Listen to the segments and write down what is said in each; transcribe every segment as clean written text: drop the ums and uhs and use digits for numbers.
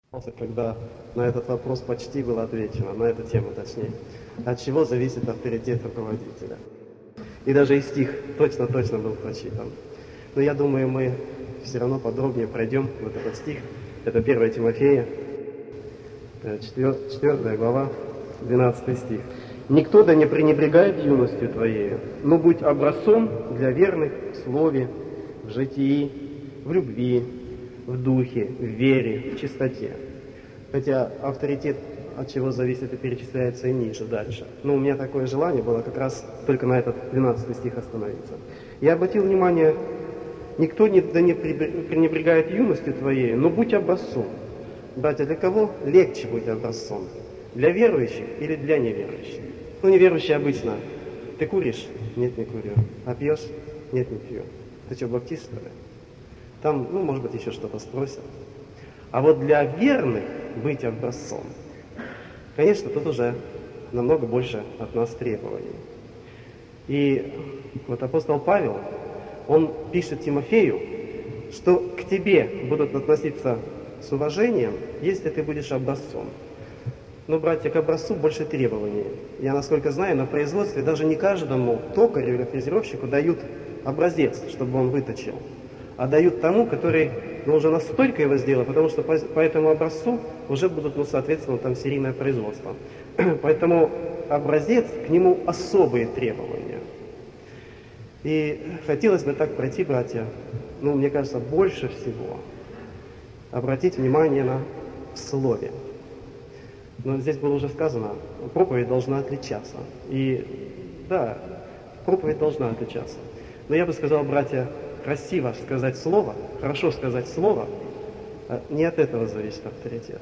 Когда на этот вопрос почти было отвечено, на эту тему точнее. От чего зависит авторитет руководителя? И даже и стих точно был прочитан. Но я думаю, мы все равно подробнее пройдем вот этот стих. Это 1 Тимофея, 4 глава, 12 стих. «Никто да не пренебрегает юностью твоею, но будь образцом для верных в слове, в житии, в любви, в духе, в вере, в чистоте». Хотя авторитет от чего зависит и перечисляется и ниже, дальше. Но у меня такое желание было как раз только на этот 12 стих остановиться. Я обратил внимание, никто да не пренебрегает юностью твоей, но будь образцом. Братья, для кого легче быть образцом? Для верующих или для неверующих? Ну, неверующие обычно. Ты куришь? Нет, не курю. А пьешь? Нет, не пью. Ты что, баптист, что ли? Там, может быть, еще что-то спросят. А вот для верных быть образцом, конечно, тут уже намного больше от нас требований. И вот апостол Павел, он пишет Тимофею, что к тебе будут относиться с уважением, если ты будешь образцом. Но, братья, к образцу больше требований. Я, насколько знаю, на производстве даже не каждому токарю или фрезеровщику дают образец, чтобы он выточил, а дают тому, который уже настолько его сделал, потому что по этому образцу уже будут, соответственно, там серийное производство. Поэтому образец, к нему особые требования. И хотелось бы так пройти, братья, мне кажется, больше всего обратить внимание на слове. Но здесь было уже сказано, проповедь должна отличаться. И да, проповедь должна отличаться. Но я бы сказал, братья, красиво сказать слово, хорошо сказать слово, не от этого зависит авторитет.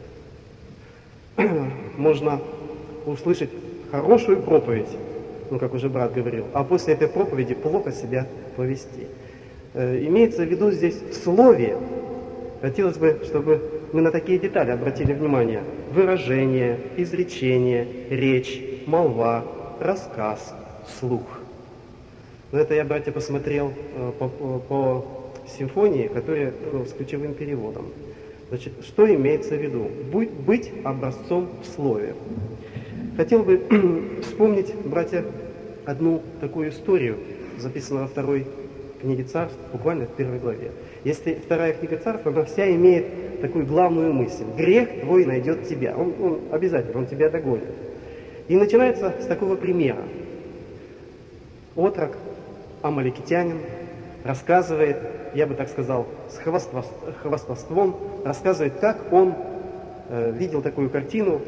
Можно услышать хорошую проповедь, как уже брат говорил, а после этой проповеди плохо себя повести. Имеется в виду здесь в слове, хотелось бы, чтобы мы на такие детали обратили внимание. Выражение, изречение, речь, молва, рассказ, слух. Но это я, братья, посмотрел по симфонии, которая с ключевым переводом. Значит, что имеется в виду? Быть образцом в слове. Хотел бы вспомнить, братья, одну такую историю, записанную во 2 книге Царств, буквально в 1 главе. Если 2 книга Царств, она вся имеет такую главную мысль. Грех твой найдет тебя. Он обязательно, он тебя догонит. И начинается с такого примера. Отрок, амаликитянин, рассказывает, я бы так сказал, с хвастовством, рассказывает, как он видел такую картину,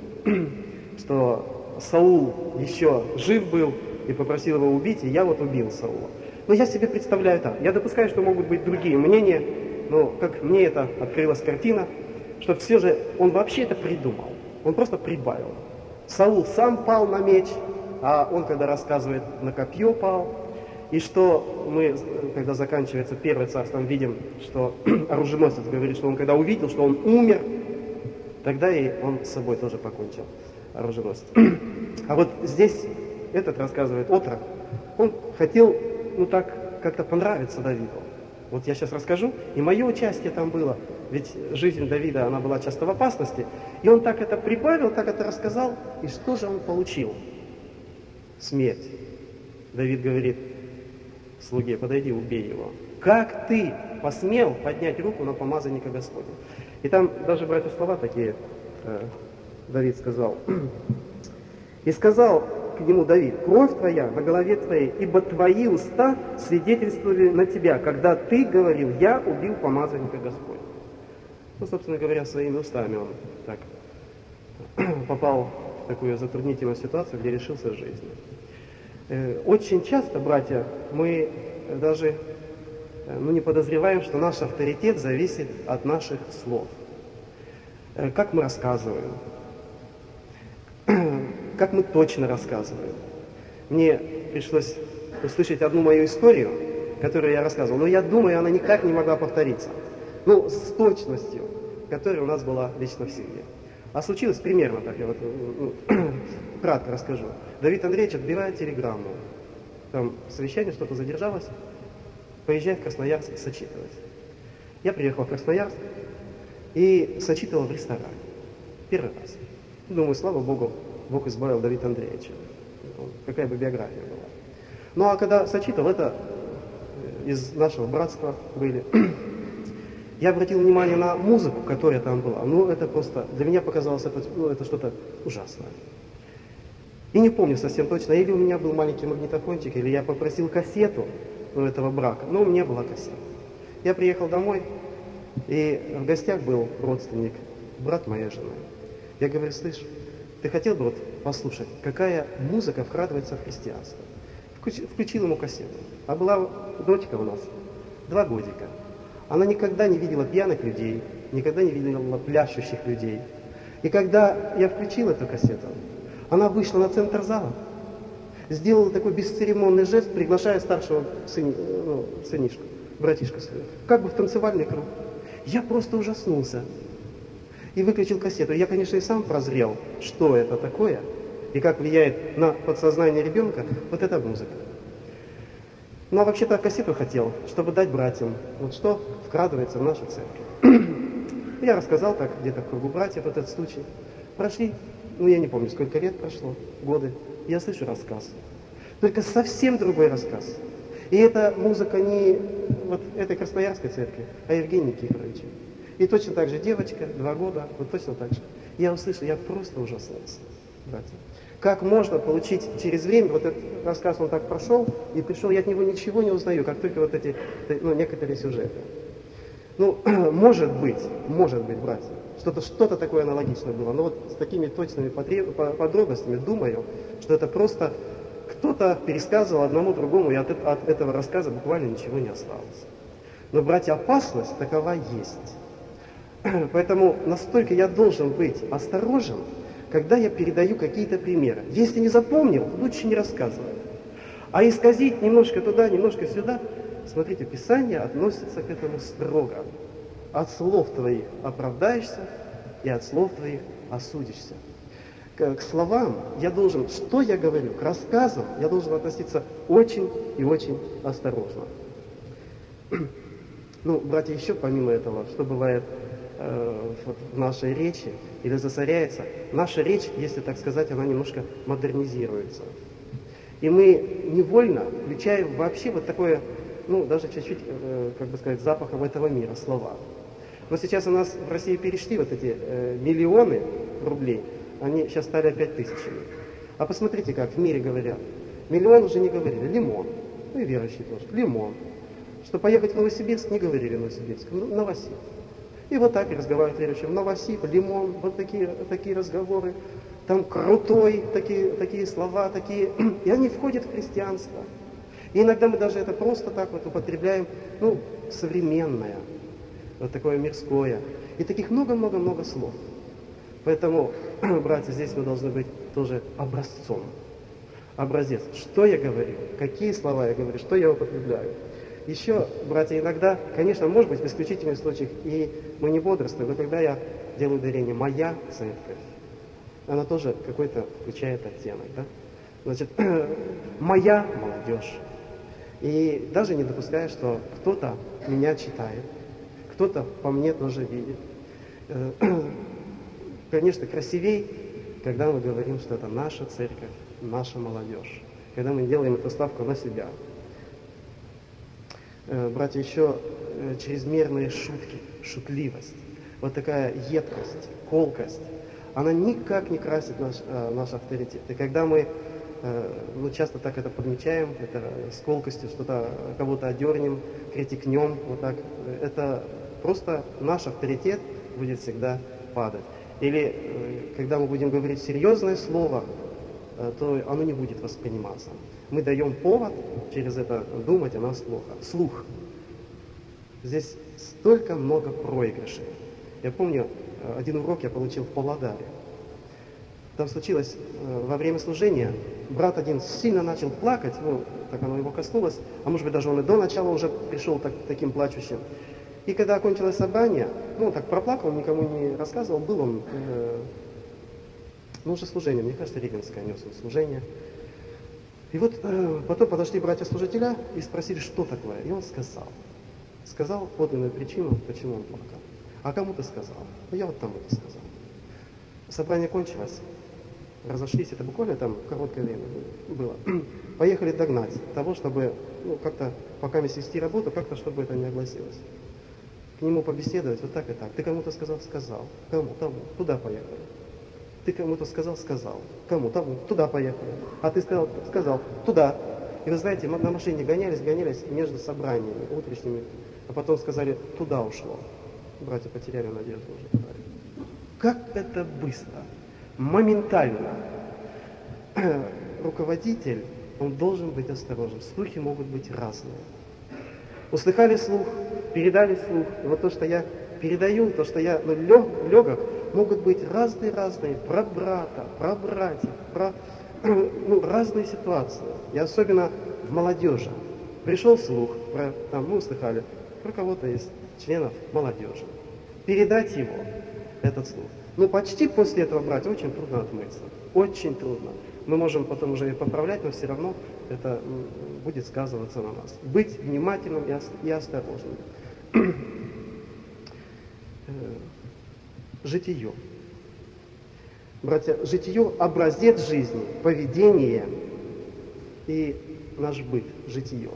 что Саул еще жив был и попросил его убить, и я убил Саула. Но я себе представляю так. Я допускаю, что могут быть другие мнения, но как мне это открылась картина, что все же он вообще это придумал. Он просто прибавил. Саул сам пал на меч, а он, когда рассказывает, на копье пал. И что мы, когда заканчивается 1 Царство, видим, что оруженосец говорит, что он когда увидел, что он умер, тогда и он с собой тоже покончил, оруженосец. А вот здесь этот рассказывает отрок, он хотел, так как-то понравиться Давиду. Вот я сейчас расскажу, и мое участие там было, ведь жизнь Давида, она была часто в опасности, и он так это прибавил, так это рассказал, и что же он получил? Смерть. Давид говорит слуге: подойди, убей его. Как ты посмел поднять руку на помазанника Господня? И там даже, братья, слова такие Давид сказал. И сказал к нему Давид: кровь твоя на голове твоей, ибо твои уста свидетельствовали на тебя, когда ты говорил: я убил помазанника Господня. Собственно говоря, своими устами он так попал в такую затруднительную ситуацию, где лишился жизни. Очень часто, братья, мы даже не подозреваем, что наш авторитет зависит от наших слов. Как мы рассказываем, как мы точно рассказываем. Мне пришлось услышать одну мою историю, которую я рассказывал, но я думаю, она никак не могла повториться. С точностью, которая у нас была лично в семье. А случилось примерно так, я кратко расскажу. Давид Андреевич отбирает телеграмму. Там совещание, что-то задержалось. Поезжает в Красноярск зачитывать. Я приехал в Красноярск. и сочитывал в ресторане. Первый раз. Думаю, слава Богу, Бог избавил Давида Андреевича. Какая бы биография была. Ну а когда сочитывал, это из нашего братства были. Я обратил внимание на музыку, которая там была. Ну, это просто, для меня показалось, это что-то ужасное. И не помню совсем точно, или у меня был маленький магнитофончик, или я попросил кассету у этого брака, но у меня была кассета. Я приехал домой, и в гостях был родственник, брат моей жены. Я говорю, слышь, ты хотел бы вот послушать, какая музыка вкрадывается в христианство? Включил ему кассету. А была дочка у нас, 2 годика. Она никогда не видела пьяных людей, никогда не видела пляшущих людей. И когда я включил эту кассету, она вышла на центр зала, сделала такой бесцеремонный жест, приглашая старшего сынишку, братишку своего, как бы в танцевальный круг. Я просто ужаснулся и выключил кассету. Я, конечно, и сам прозрел, что это такое и как влияет на подсознание ребенка вот эта музыка. Ну, а вообще-то кассету хотел, чтобы дать братьям, вот что вкрадывается в нашу церковь. Я рассказал так где-то в кругу братьев этот случай. Прошли, ну, я не помню, сколько лет прошло, годы. Я слышу рассказ. Только совсем другой рассказ. И эта музыка не вот этой Красноярской церкви, а Евгения Никифоровича. И точно так же девочка, 2 года, вот точно так же. Я услышал, я просто ужаснулся, братья. Как можно получить через время, вот этот рассказ, он так прошел, и пришел, я от него ничего не узнаю, как только вот эти, ну, некоторые сюжеты. Ну, может быть, братья, что-то такое аналогичное было, но вот с такими точными подробностями думаю, что это просто кто-то пересказывал одному другому, и от этого рассказа буквально ничего не осталось. Но, братья, опасность такова есть. Поэтому настолько я должен быть осторожен, когда я передаю какие-то примеры. Если не запомнил, лучше не рассказывать. А исказить немножко туда, немножко сюда, смотрите, Писание относится к этому строго. От слов твоих оправдаешься, и от слов твоих осудишься. К словам я должен, что я говорю, к рассказам я должен относиться очень и очень осторожно. Ну, братья, еще помимо этого, что бывает в нашей речи или засоряется, наша речь, если так сказать, она немножко модернизируется. И мы невольно включаем вообще вот такое, ну, даже чуть-чуть, как бы сказать, запахом этого мира слова. Но сейчас у нас в России перешли вот эти миллионы рублей, они сейчас стали опять тысячами. А посмотрите, как в мире говорят. Миллион уже не говорили, лимон. Ну и верующие тоже, лимон. Что поехать в Новосибирск, не говорили Новосибирск, Новосиб. И вот так и разговаривают верующие. Новосиб, лимон, вот такие разговоры. Там крутой, такие слова, такие. И они входят в христианство. И иногда мы даже это просто так вот употребляем, ну, современное, вот такое мирское. И таких много-много-много слов. Поэтому, братья, здесь мы должны быть тоже образцом. Образец. Что я говорю, какие слова я говорю, что я употребляю. Еще, братья, иногда, конечно, может быть, в исключительных случаях и мы не бодрствуем, но когда я делаю ударение «моя церковь», она тоже какой-то включает оттенок, да? Значит, «моя молодежь». И даже не допуская, что кто-то меня читает, кто-то по мне тоже видит. Конечно, красивей, когда мы говорим, что это наша церковь, наша молодежь. Когда мы делаем эту ставку на себя. Братья, еще чрезмерные шутки, шутливость, вот такая едкость, колкость, она никак не красит наш авторитет. И когда мы часто так это подмечаем, это с колкостью что-то, кого-то одернем, критикнем, вот так, это просто наш авторитет будет всегда падать. Или когда мы будем говорить серьезное слово, то оно не будет восприниматься. Мы даем повод через это думать о нас плохо. Слух. Здесь столько много проигрышей. Я помню, один урок я получил в Павлодаре. Там случилось во время служения, брат один сильно начал плакать, ну, так оно его коснулось, а может быть даже он и до начала уже пришел таким плачущим. И когда окончилось собрание, ну, так проплакал, никому не рассказывал, был он, уже служение, мне кажется, Регенское нес служение. И вот потом подошли братья-служителя и спросили, что такое. И он сказал подлинную причину, почему он плакал. А кому ты сказал? Ну, я вот тому-то сказал. Собрание кончилось, разошлись, это буквально там короткое время было. Поехали догнать того, чтобы, как-то, пока вести работу, как-то, чтобы это не огласилось. К нему побеседовать вот так и так. Ты кому-то сказал? Сказал. Кому? Тому. Туда поехали. Ты кому-то сказал? Сказал. Кому? Тому. Туда поехали. А ты сказал? Сказал. Туда. И вы знаете, на машине гонялись между собраниями утренними, а потом сказали, туда ушло. Братья потеряли надежду уже. Как это быстро, моментально. Руководитель, он должен быть осторожен. Слухи могут быть разные. Услыхали слух, передали слух. И вот то, что я передаю, то, что я легок, могут быть разные про брата, про братьев, про разные ситуации. И особенно в молодежи. Пришел слух, мы услыхали, про кого-то из членов молодежи. Передать его, этот слух. Почти после этого, братья, очень трудно отмыться. Очень трудно. Мы можем потом уже и поправлять, но все равно это будет сказываться на нас. Быть внимательным и осторожным. Житие. Братья, житие – образец жизни, поведение и наш быт, житие.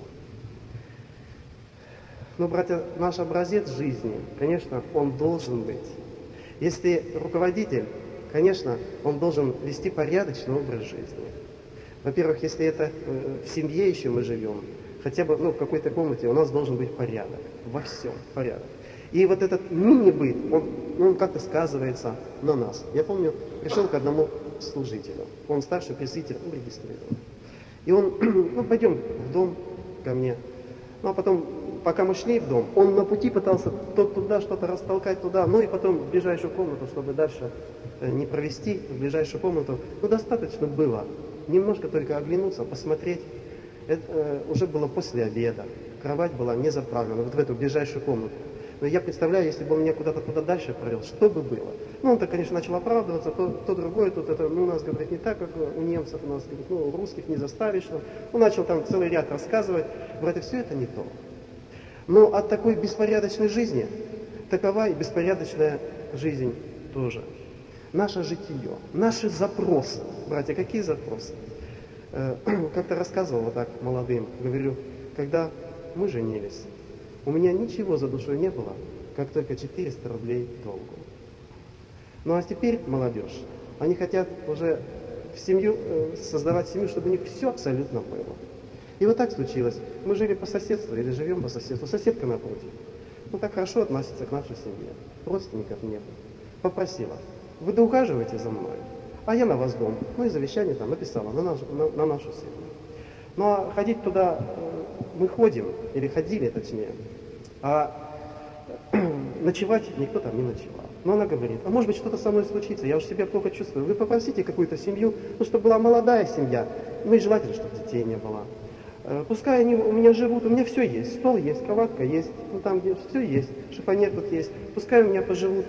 Но, братья, наш образец жизни, конечно, он должен быть. Если руководитель, конечно, он должен вести порядочный образ жизни. Во-первых, если это в семье еще мы живем, хотя бы в какой-то комнате у нас должен быть порядок. Во всем порядок. И вот этот мини-быт, он как-то сказывается на нас. Я помню, пришел к одному служителю. Он старший пресвитер, регистрирован. И он, пойдем в дом ко мне. А потом, пока мы шли в дом, он на пути пытался то туда что-то растолкать туда, и потом в ближайшую комнату, чтобы дальше не провести, в ближайшую комнату. Достаточно было немножко только оглянуться, посмотреть. Это уже было после обеда. Кровать была не заправлена, вот в эту ближайшую комнату. Но я представляю, если бы он меня куда-то туда дальше провел, что бы было? Он-то, конечно, начал оправдываться, то другое, тут это, у нас, говорит, не так, как у немцев, у нас, говорит, русских не заставишь. Он начал там целый ряд рассказывать, говорит, все это не то. Но от такой беспорядочной жизни, такова и беспорядочная жизнь тоже. Наше житие, наши запросы. Братья, какие запросы? Как-то рассказывал вот так молодым, говорю, когда мы женились, у меня ничего за душой не было, как только 400 рублей долгу. А теперь молодежь, они хотят уже создавать семью, чтобы у них все абсолютно было. И вот так случилось. Мы жили по соседству или живем по соседству. Соседка напротив. Так хорошо относится к нашей семье. Родственников нет. Попросила, вы доухаживаете за мной, а я на вас дом. И завещание там написала на нашу семью. А ходить туда мы ходим, или ходили точнее, а ночевать никто там не ночевал. Но она говорит, а может быть что-то со мной случится, я уж себя плохо чувствую. Вы попросите какую-то семью, чтобы была молодая семья, и желательно, чтобы детей не было. Пускай они у меня живут, у меня все есть, стол есть, кроватка есть, там где все есть, шифонер тут есть. Пускай у меня поживут,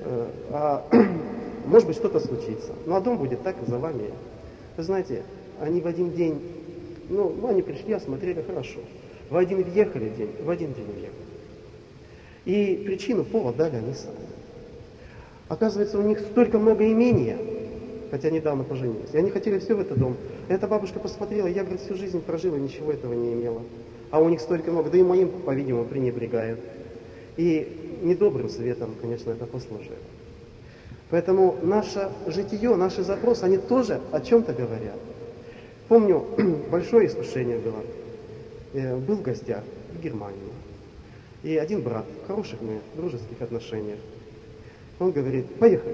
может быть что-то случится. А дом будет так за вами. Вы знаете, они в один день, они пришли, осмотрели, хорошо. В один день уехали. И причину, повод дали они сами. Оказывается, у них столько много имения, хотя недавно поженились. И они хотели все в этот дом. И эта бабушка посмотрела, я, говорит, всю жизнь прожила, ничего этого не имела. А у них столько много, да и моим, по-видимому, пренебрегают. И недобрым светом, конечно, это послужило. Поэтому наше житие, наши запросы, они тоже о чем-то говорят. Помню, большое искушение было. Был в гостях в Германии. И один брат, в хороших мы дружеских отношениях, он говорит, поехали.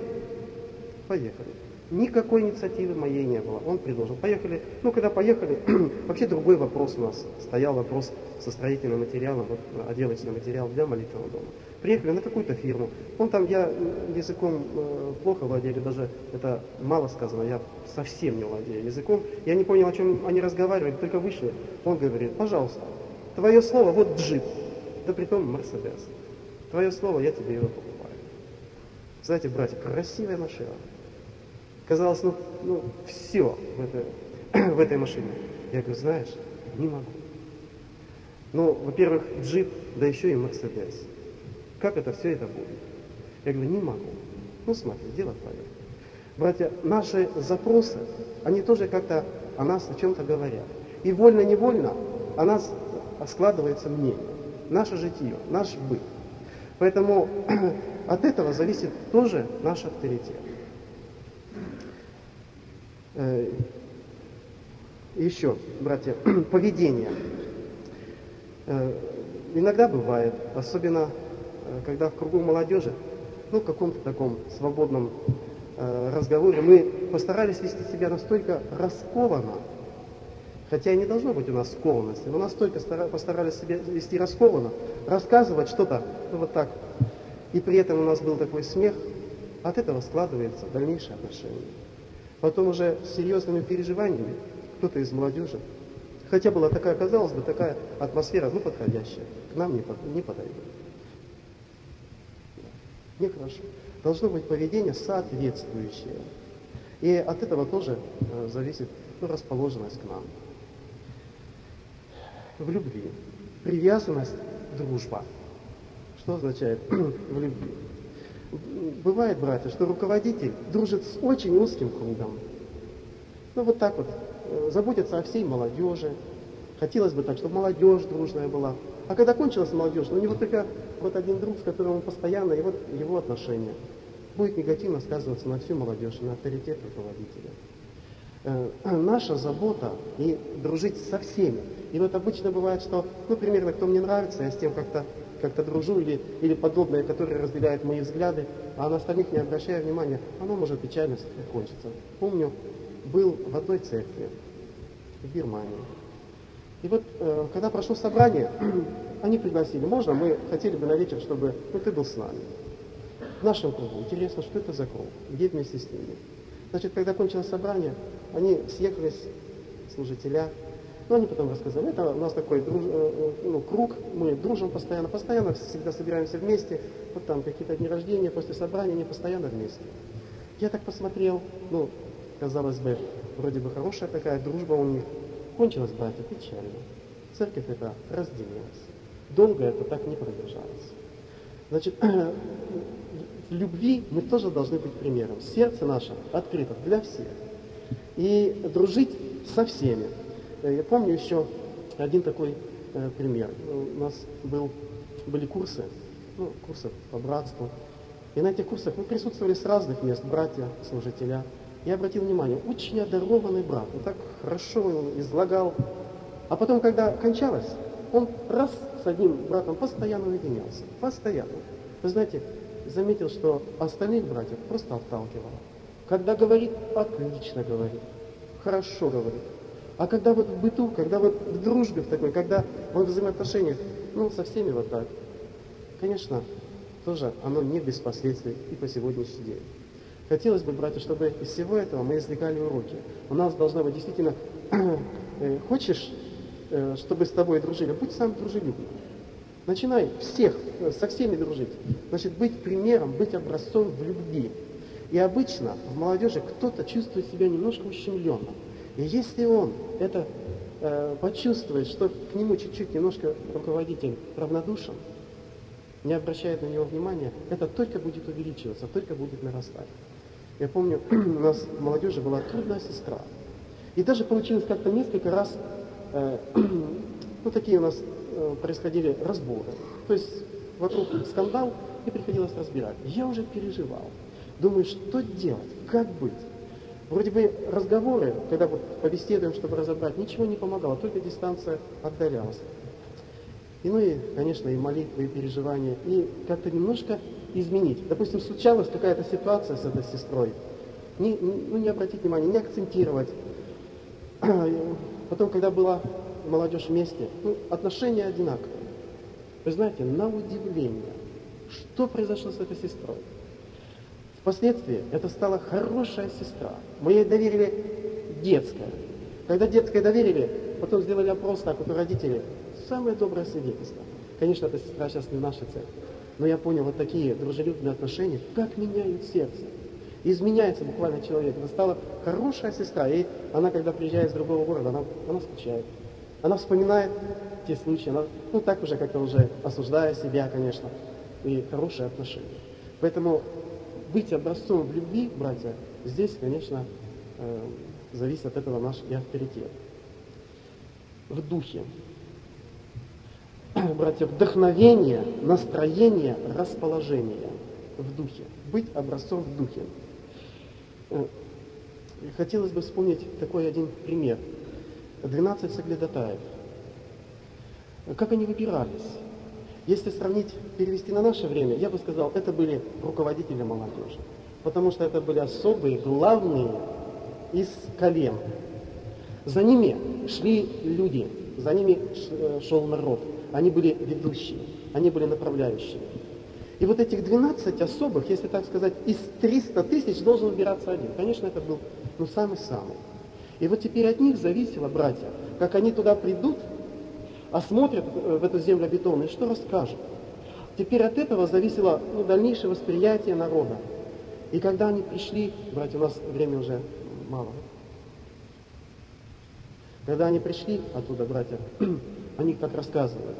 Никакой инициативы моей не было. Он предложил, поехали. Когда поехали, вообще другой вопрос у нас. Стоял вопрос со строительным материалом, отделочный материал для молитвенного дома. Приехали на какую-то фирму. Я языком плохо владели, даже это мало сказано, я совсем не владею языком. Я не понял, о чем они разговаривали, только вышли. Он говорит, пожалуйста, твое слово, вот джип, да притом Мерседес. Твое слово, я тебе его покупаю. Знаете, братья, красивая машина. Казалось, все в этой машине. Я говорю, знаешь, не могу. Во-первых, джип, да еще и Мерседес. Как это все это будет? Я говорю, не могу. Ну смотри, дело твое. Братья, наши запросы, они тоже как-то о нас о чем-то говорят. И вольно-невольно о нас складывается мнение. Наше житие, наш быт. Поэтому от этого зависит тоже наш авторитет. Еще, братья, поведение. Иногда бывает, особенно когда в кругу молодежи, в каком-то таком свободном разговоре, мы постарались вести себя настолько раскованно, хотя и не должно быть у нас скованности, но настолько постарались себя вести раскованно, рассказывать что-то вот так. И при этом у нас был такой смех, от этого складывается дальнейшее отношение. Потом уже с серьезными переживаниями кто-то из молодежи, хотя была такая, казалось бы, такая атмосфера, подходящая, к нам не подойдет. Нехорошо. Должно быть поведение соответствующее. И от этого тоже зависит расположенность к нам. В любви. Привязанность, дружба. Что означает в любви? Бывает, братья, что руководитель дружит с очень узким кругом. Вот так вот. Заботится о всей молодежи. Хотелось бы так, чтобы молодежь дружная была. А когда кончилась молодежь, у него только один друг, с которым он постоянно, и вот его отношения. Будет негативно сказываться на всю молодежь, на авторитет руководителя. Наша забота и дружить со всеми. И вот обычно бывает, что, примерно, кто мне нравится, я с тем как-то дружу, или подобное, которые разделяют мои взгляды, а на остальных не обращаю внимания, оно может печально кончиться. Помню, был в одной церкви в Германии. И вот, когда прошло собрание, они пригласили, можно, мы хотели бы на вечер, чтобы ты был с нами. В нашем кругу. Интересно, что это за круг? Где вместе с ними? Значит, когда кончилось собрание, они съехались, служителя. Они потом рассказали, это у нас такой круг, мы дружим постоянно всегда собираемся вместе, вот там какие-то дни рождения, после собрания, они постоянно вместе. Я так посмотрел, казалось бы, вроде бы хорошая такая дружба у них. Кончилось, братья, печально. Церковь эта разделилась. Долго это так не продержалось. Значит, в любви мы тоже должны быть примером. Сердце наше открыто для всех. И дружить со всеми. Я помню еще один такой пример. У нас были курсы по братству. И на этих курсах мы присутствовали с разных мест, братья, служителя. Я обратил внимание, очень одарованный брат, он так хорошо излагал. А потом, когда кончалось, он раз с одним братом постоянно уединялся. Постоянно. Вы знаете, заметил, что остальных братьев просто отталкивало. Когда говорит, отлично говорит, хорошо говорит. А когда в быту, когда в дружбе в такой, когда в взаимоотношениях, со всеми вот так, конечно, тоже оно не без последствий и по сегодняшний день. Хотелось бы, братья, чтобы из всего этого мы извлекали уроки. У нас должна быть действительно, хочешь, чтобы с тобой дружили, будь сам дружелюбным. Начинай со всеми дружить. Значит, быть примером, быть образцом в любви. И обычно в молодежи кто-то чувствует себя немножко ущемленным. И если он это почувствует, что к нему чуть-чуть немножко руководитель равнодушен, не обращает на него внимания, это только будет увеличиваться, только будет нарастать. Я помню, у нас в молодежи была трудная сестра. И даже получилось как-то несколько раз, такие у нас происходили разборы. То есть вокруг скандал, и приходилось разбирать. Я уже переживал. Думаю, что делать, как быть? Вроде бы разговоры, когда побеседуем, чтобы разобрать, ничего не помогало, только дистанция отдалялась. И, конечно, и молитвы, и переживания, и как-то немножко изменить. Допустим, случалась какая-то ситуация с этой сестрой, не обратить внимания, не акцентировать. Потом, когда была молодежь вместе, отношения одинаковые. Вы знаете, на удивление, что произошло с этой сестрой? Впоследствии это стала хорошая сестра. Мы ей доверили детское. Когда детское доверили, потом сделали опрос у родителей. Самое доброе свидетельство. Конечно, эта сестра сейчас не в нашей церкви. Но я понял, вот такие дружелюбные отношения, как меняют сердце. Изменяется буквально человек. Это стала хорошая сестра. И она, когда приезжает из другого города, она скучает. Она вспоминает те случаи. Она, так уже как-то уже осуждая себя, конечно. И хорошие отношения. Поэтому быть образцом в любви, братья, здесь, конечно, зависит от этого наш и авторитет. В духе. Братья, вдохновение, настроение, расположение в духе. Быть образцом в духе. Хотелось бы вспомнить такой один пример. 12 соглядатаев. Как они выбирались? Если сравнить, перевести на наше время, я бы сказал, это были руководители молодежи. Потому что это были особые, главные из колен. За ними шли люди, за ними шел народ. Они были ведущие, они были направляющие. И вот этих 12 особых, если так сказать, из 300 тысяч должен выбираться один. Конечно, это был самый-самый. И вот теперь от них зависело, братья, как они туда придут, осмотрят в эту землю обетованную, и что расскажут. Теперь от этого зависело дальнейшее восприятие народа. И когда они пришли, братья, у нас время уже мало. Когда они пришли оттуда, братья, они как рассказывали.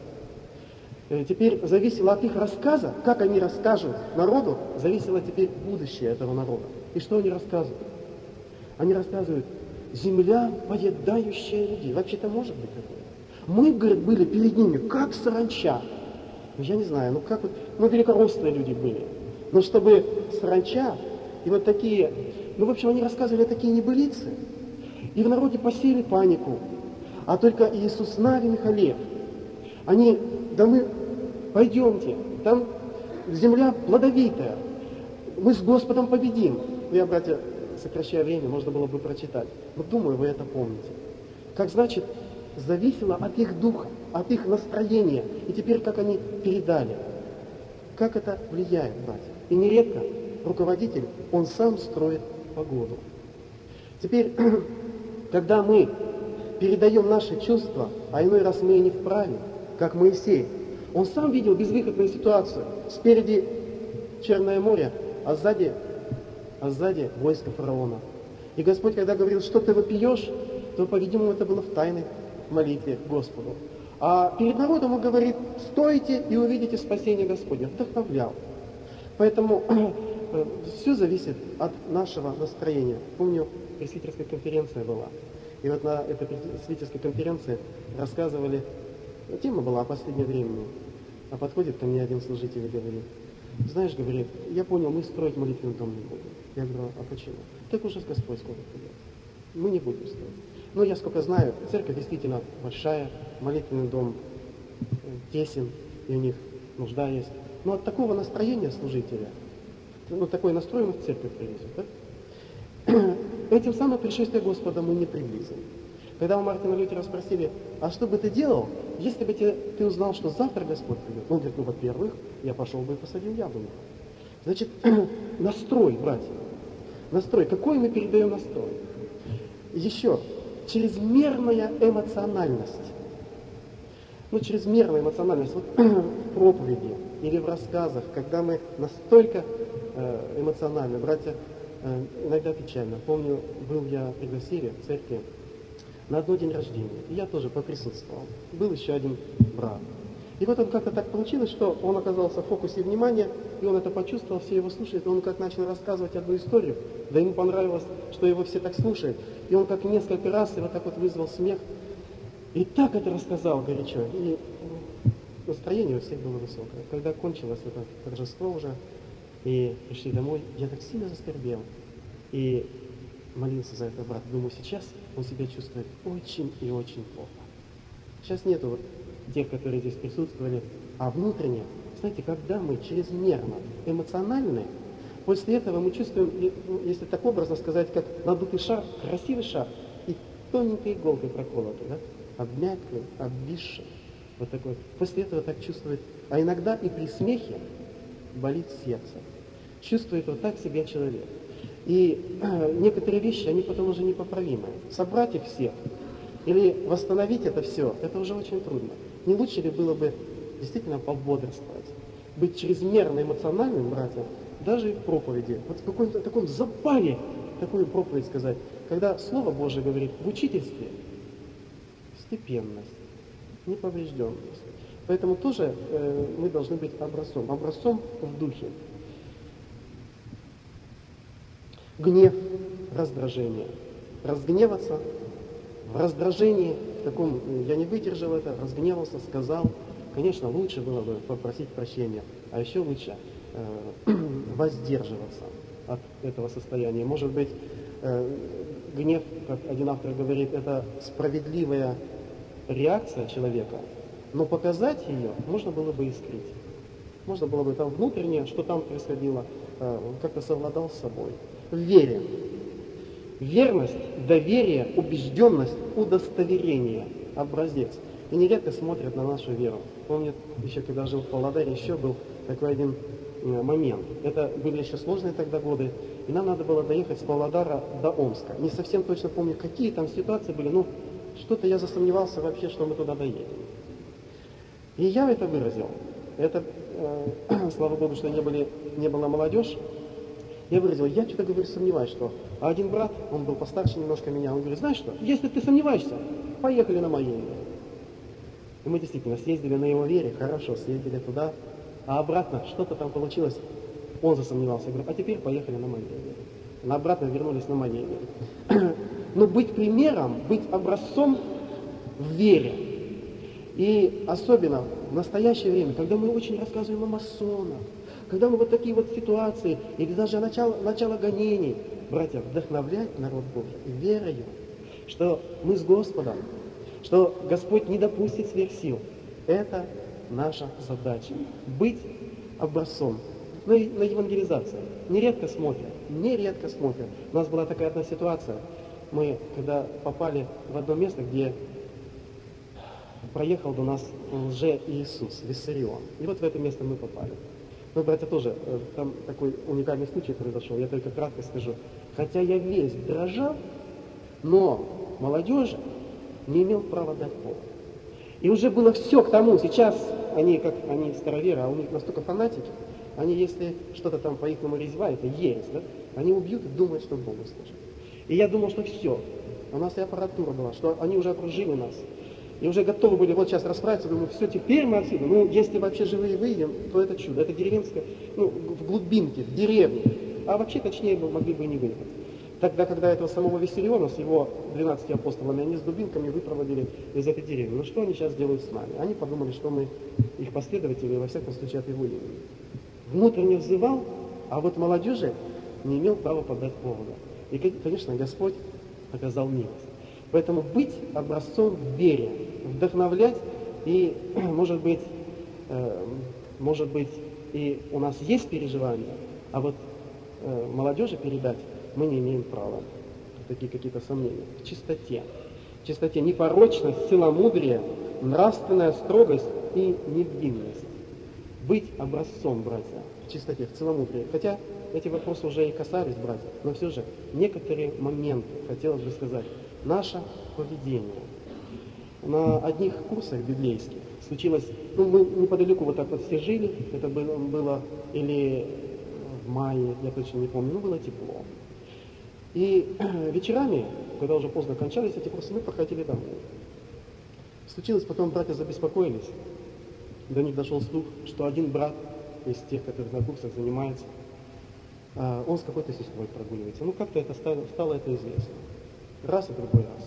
Теперь зависело от их рассказа, как они расскажут народу, зависело теперь будущее этого народа. И что они рассказывают? Они рассказывают: земля, поедающая людей. Вообще-то может быть такое. Мы, говорят, были перед ними, как саранча. Я не знаю, великорослые люди были. Но чтобы саранча, и вот такие, в общем, они рассказывали такие небылицы. И в народе посеяли панику. А только Иисус Навин и Халев, они: да мы пойдемте, там земля плодовитая, мы с Господом победим. Я, братья, сокращая время, можно было бы прочитать. Но думаю, вы это помните. Как значит, зависело от их духа, от их настроения. И теперь как они передали. Как это влияет, братья. И нередко руководитель, он сам строит погоду. Теперь, когда мы передаем наши чувства, а иной раз мы и не вправе, как Моисей, он сам видел безвыходную ситуацию. Спереди Черное море, а сзади войско фараона. И Господь, когда говорил, что ты вопиешь, то, по-видимому, это было в тайной молитве Господу. А перед народом он говорит: стойте и увидите спасение Господне. Вдохновлял. Поэтому все зависит от нашего настроения. Помню, пресвитерская конференция была. И вот на этой пресвитерской конференции рассказывали, тема была о последнем времени. А подходит ко мне один служитель и говорит: знаешь, говорит, я понял, мы строить молитвенный дом не будем. Я говорю: а почему? Так уже Господь скоро придет. Мы не будем строить. Но я сколько знаю, церковь действительно большая, молитвенный дом тесен, и у них нужда есть. Но от такого настроения служителя, такой настрой в церковь привезет, да? Этим самым пришествие Господа мы не приблизим. Когда у Мартина Лютера спросили: а что бы ты делал, если бы ты узнал, что завтра Господь придет? Он говорит: во-первых, я пошел бы и посадил яблоню. Значит, настрой, братья, настрой. Какой мы передаем настрой? Еще, чрезмерная эмоциональность. Чрезмерная эмоциональность. Вот в проповеди или в рассказах, когда мы настолько эмоциональны, братья, иногда печально. Помню, был я при Гасире в церкви на одно день рождения. И я тоже поприсутствовал. Был еще один брат. И вот он как-то так получилось, что он оказался в фокусе внимания, и он это почувствовал, все его слушают, и он как начал рассказывать одну историю, да ему понравилось, что его все так слушают, и он как несколько раз и вот так вот вызвал смех, и так это рассказал горячо, и настроение у всех было высокое. Когда кончилось это торжество уже, и пришли домой, я так сильно заскорбел, и молился за это брат. Думаю, сейчас он себя чувствует очень и очень плохо. Сейчас нету вот тех, которые здесь присутствовали, а внутренне, знаете, когда мы чрезмерно эмоциональны, после этого мы чувствуем, если так образно сказать, как надутый шар, красивый шар, и тоненькой иголкой проколотый, да? Обмякший, обвисший, вот такой. После этого так чувствует, а иногда и при смехе болит сердце. Чувствует вот так себя человек. И некоторые вещи, они потом уже непоправимы. Собрать их всех или восстановить это все, это уже очень трудно. Не лучше ли было бы действительно пободрствовать, быть чрезмерно эмоциональным, братья, даже и в проповеди, вот в каком-то таком запале такую проповедь сказать, когда Слово Божие говорит в учительстве степенность, неповрежденность. Поэтому тоже мы должны быть образцом в духе. Гнев, раздражение. Разгневаться, в раздражении, в таком, я не выдержал это, разгневался, сказал. Конечно, лучше было бы попросить прощения, а еще лучше воздерживаться от этого состояния. Может быть, гнев, как один автор говорит, это справедливая реакция человека, но показать ее можно было бы и скрыть. Можно было бы там внутреннее, что там происходило, как-то совладал с собой. В вере. Верность, доверие, убежденность, удостоверение, образец. И нередко смотрят на нашу веру. Помню, еще когда жил в Павлодаре, еще был такой один момент. Это были еще сложные тогда годы, и нам надо было доехать с Павлодара до Омска. Не совсем точно помню, какие там ситуации были, но что-то я засомневался вообще, что мы туда доедем. И я это выразил. Это, слава Богу, что не была молодежь. Я выразил, я что-то, говорю, сомневаюсь, что... А один брат, он был постарше немножко меня, он говорит, знаешь что, если ты сомневаешься, поехали на моей вере. И мы действительно съездили на его вере, хорошо, съездили туда, а обратно что-то там получилось, он засомневался. Я говорю, а теперь поехали на моей вере. На обратно вернулись на моей вере. Но быть примером, быть образцом в вере. И особенно в настоящее время, когда мы очень рассказываем о масонах, когда мы вот такие вот ситуации, или даже начало гонений, братья, вдохновлять народ Божий верою, что мы с Господом, что Господь не допустит сверхсил. Это наша задача. Быть образцом. На евангелизации. Нередко смотрят. У нас была такая одна ситуация. Мы, когда попали в одно место, где проехал до нас лже-Иисус, Виссарион. И вот в это место мы попали. Но, братья, тоже, там такой уникальный случай произошел, я только кратко скажу. Хотя я весь дрожал, но молодежи не имел права дать повод. И уже было все к тому. Сейчас они староверы, а у них настолько фанатики, они, если что-то там по-ихнему резьба, это ересь, да? Они убьют и думают, что Богу служат. И я думал, что все. У нас и аппаратура была, что они уже окружили нас. И уже готовы были вот сейчас расправиться, думаю, все, теперь мы отсюда. Ну, если вообще живые выйдем, то это чудо. Это деревенское, в глубинке, в деревне. А вообще, точнее, могли бы и не выехать. Тогда, когда этого самого Виссариона с его 12 апостолами, они с дубинками выпроводили из этой деревни. Ну, что они сейчас делают с нами? Они подумали, что мы их последователи, во всяком случае, от его имени. Внутренне взывал, а вот молодежи не имел права подать повода. И, конечно, Господь оказал милость. Поэтому быть образцом в вере, вдохновлять, и, может быть, и у нас есть переживания, а вот молодежи передать мы не имеем права. Такие какие-то сомнения. В чистоте. В чистоте непорочность, целомудрие, нравственная строгость и невинность. Быть образцом, братья, в чистоте, в целомудрии. Хотя эти вопросы уже и касались, братья, но все же некоторые моменты, хотелось бы сказать, наше поведение. На одних курсах библейских случилось, мы неподалеку вот так вот все жили, это было или в мае, я точно не помню, но было тепло. И вечерами, когда уже поздно кончались эти курсы, мы проходили домой. Случилось, потом братья забеспокоились, до них дошел слух, что один брат из тех, которые на курсах занимается, он с какой-то сестрой прогуливается. Как-то это стало это известно. Раз и другой раз.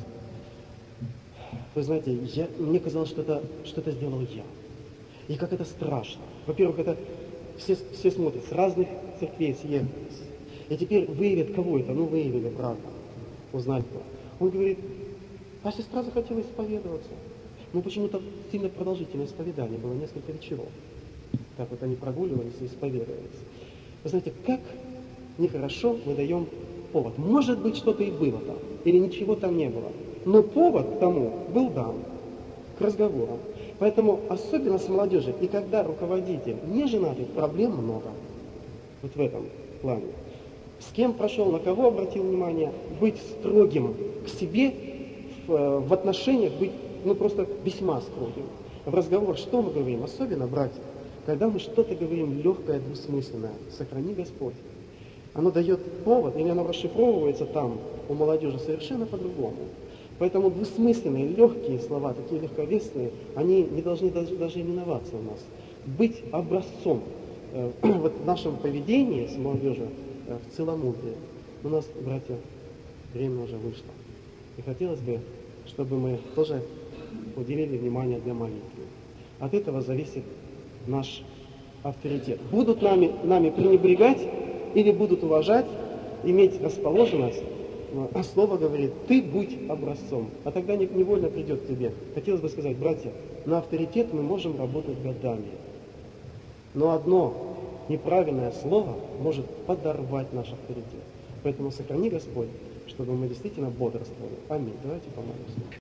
Вы знаете, мне казалось, что это сделал я. И как это страшно. Во-первых, это все смотрят, с разных церквей съехались. И теперь выявят, кого это. Выявили брата. Узнали кто. Он говорит, а сестра захотела исповедоваться. Почему-то сильно продолжительное исповедание было, несколько вечеров. Так вот они прогуливались и исповедовались. Вы знаете, как нехорошо мы даем повод. Может быть, что-то и было там, или ничего там не было. Но повод к тому был дан, к разговорам. Поэтому, особенно с молодежью, и когда руководитель не женатый, проблем много. Вот в этом плане. С кем прошел, на кого обратил внимание, быть строгим к себе в отношениях, быть просто весьма строгим. В разговор что мы говорим? Особенно, братья, когда мы что-то говорим легкое, двусмысленное, сохрани Господь. Оно дает повод, или оно расшифровывается там у молодежи совершенно по-другому. Поэтому двусмысленные, легкие слова, такие легковесные, они не должны даже именоваться у нас. Быть образцом вот в нашем поведении с молодежью в целомудрии. У нас, братья, время уже вышло. И хотелось бы, чтобы мы тоже уделили внимание для молитвы. От этого зависит наш авторитет. Будут нами пренебрегать или будут уважать, иметь расположенность, Слово говорит, ты будь образцом, а тогда невольно придет к тебе. Хотелось бы сказать, братья, на авторитет мы можем работать годами. Но одно неправильное слово может подорвать наш авторитет. Поэтому сохрани, Господь, чтобы мы действительно бодрствовали. Аминь. Давайте помолимся.